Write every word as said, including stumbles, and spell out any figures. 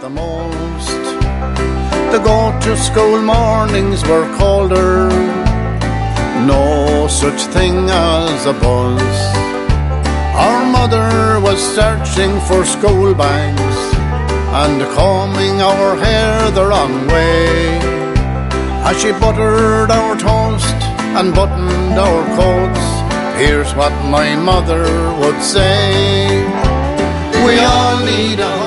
the most. The go-to-school mornings were colder, no such thing as a bus. Our mother was searching for school bags and combing our hair the wrong way, as she buttered our toast and buttoned our coats. Here's what my mother would say: we all need a